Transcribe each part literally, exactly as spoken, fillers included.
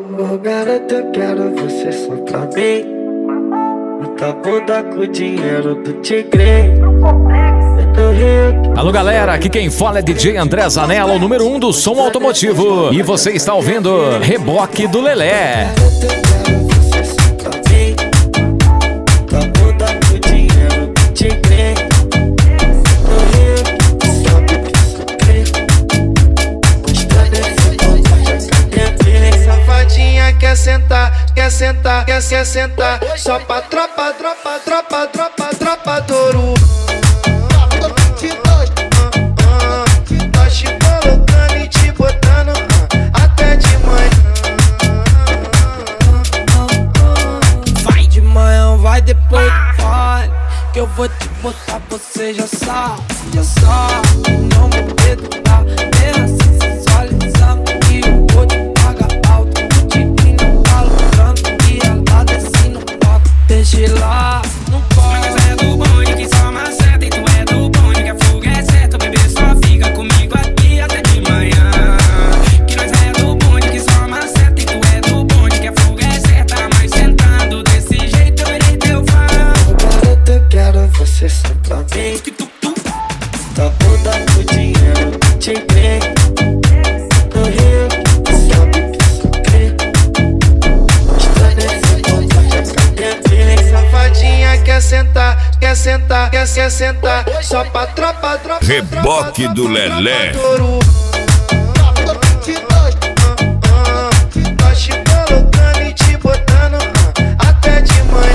Ô garota, eu quero você só pra mim. Muita bunda com o dinheiro do tigre. Alô galera, aqui quem fala é D J André Zanella, o número um do som automotivo. E você está ouvindo Reboque do Lelé. Quer sentar, quer sentar, quer, quer sentar. Só pra tropa, tropa, tropa, tropa, tropa Toru. Nós te colocando e te botando até de manhã. Vai de manhã, vai depois do pai, que eu vou te botar, você já sabe, já sabe. Não me perdoar, é assim sensualizando que eu vou te pagar alto. Deixa lá, não pode. Mas é do bonde que só maceta, e tu é do bonde que a fuga é certa. O bebê só fica comigo aqui até de manhã. Que nós é do bonde que só maceta, e tu é do bonde que a fuga é certa. Mas sentando desse jeito eu irei teu fã. Garota, eu quero você só pra mim. Tá bunda com dinheiro que te crê. No Rio, sabe que sou crê. Mostrando esse bonde, safadinha quer sentar, quer sentar, quer, quer sentar. Só pra tropa, tropa, Reboque do Lelé. Nós te colocando e te botando até de manhã.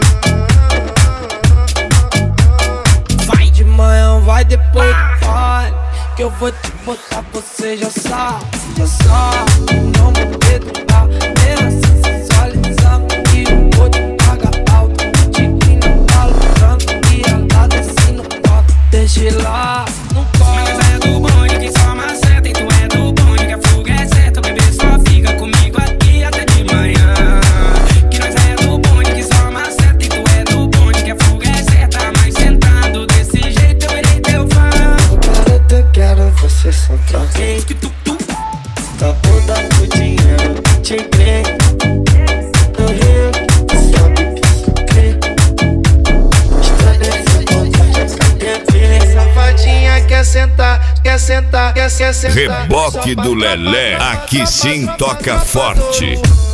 Vai de manhã, vai depois do pai, que eu vou te botar, você já sabe, já sabe. Não me perdoar, é assim sensualizando que eu vou te pagar alto. O tigre não tá lutando e ela desce no toque. Deixa lá, não pode. Mas é do bonde que só maceta, e tu é do bonde que a fuga é certa. O bebê só fica comigo aqui até de manhã. Que nós é do bonde que só maceta, e tu é do bonde que a fuga é certa. Mas sentando desse jeito eu irei teu fã. Garota, eu quero você só pra mim. Tá bunda com dinheiro que te crê. No Rio, sabe que sou crê. Mostrando esse bonde, safadinha quer sentar, quer sentar, quer, quer sentar. Reboque do Lelé, aqui sim toca forte.